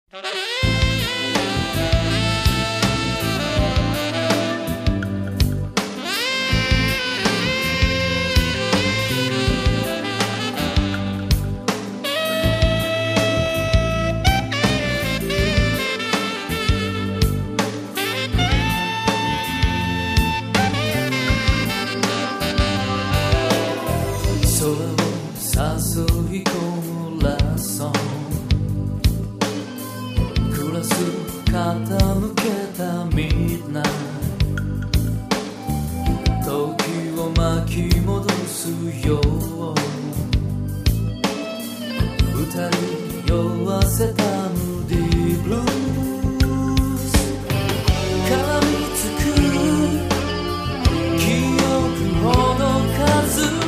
誘い込むラソングラス傾けたミッドナイト時を巻き戻すよ二人酔わせたムーディーブルース絡みつく記憶ほど数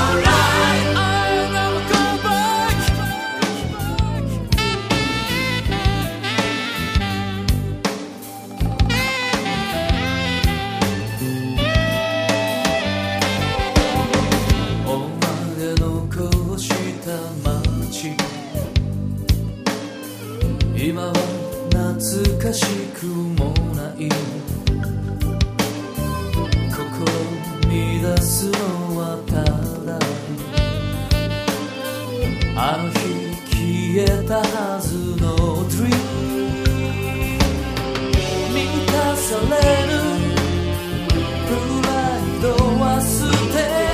今は懐かしくもない心乱すのはただあの日消えたはずの Dream 満たされるプライドは捨て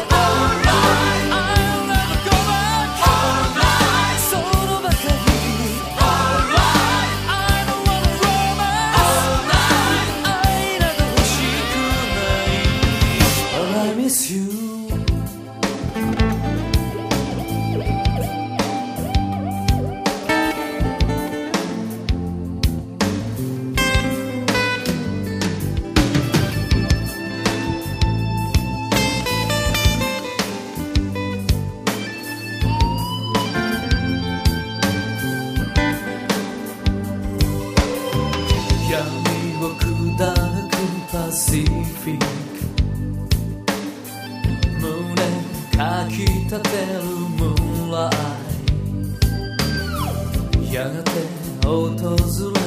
闇を砕くパシフィック胸かき立てるムーンライトやがて訪れ